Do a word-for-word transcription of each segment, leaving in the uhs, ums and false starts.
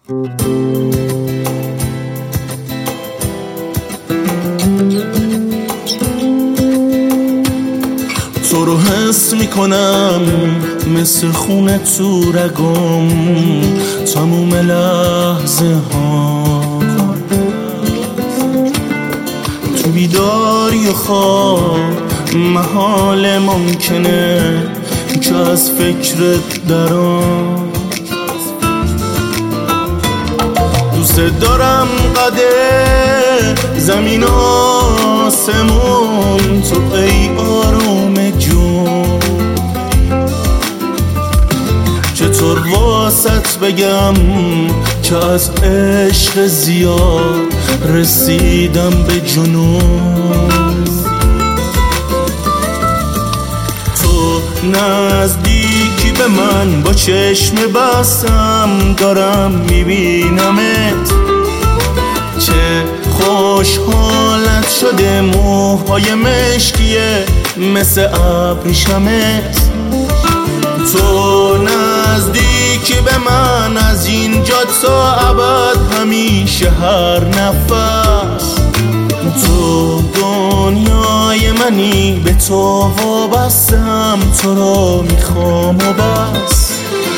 تو رو حس میکنم مثل خونه تو رگم تموم لحظه ها، تو بیداری و خواب محال ممکنه که از فکرت درام. دوست دارم قده زمین آسمون، تو ای آروم جون. چطور واسط بگم که از عشق زیاد رسیدم به جنون. تو نزدیکی به من، با چشم بستم دارم میبینمت. چه خوشحالت شده موهای مشکیه مثل ابریشمت. تو نزدیکی به من، از اینجا تا ابد همیشه هر نفس. تو دنیای منی، به تو وابستم، تو رو میخوام و بس.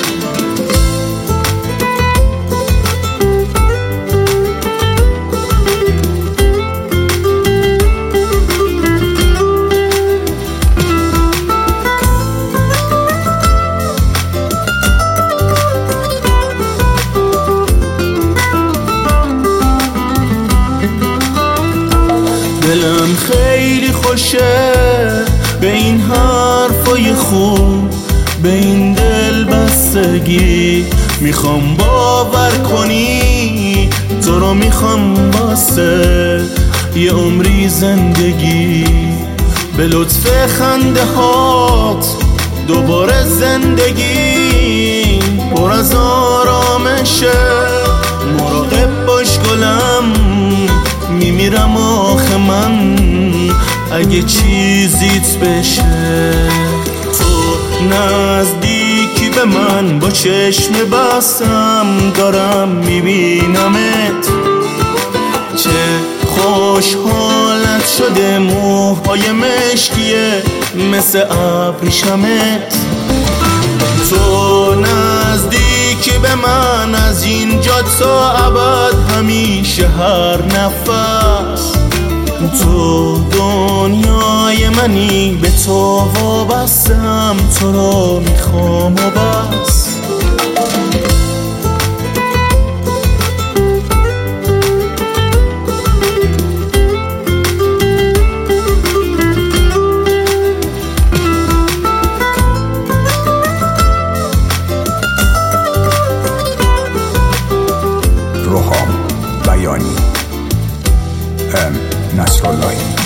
دلم خیلی خوشه به این حرفای خوب، به این دل بستگی. میخوام باور کنی تو رو میخوام واسه یه عمری زندگی. به لطف خنده هات دوباره زندگی پر از آرامشه. مراقب باش گلم، میمیرم آخه من اگه چیزیت بشه. تو نزدیکی به من، با چشم بستم دارم میبینمت. چه خوشحالت شده موهای مشکیه مثل ابریشمت. تو نزدیکی به من، از اینجا تا ابد همیشه هر نفس. تو دنیای منی، به تو وابستم، تو رو میخوام و بس. روحام بیانی ام نصراللهی.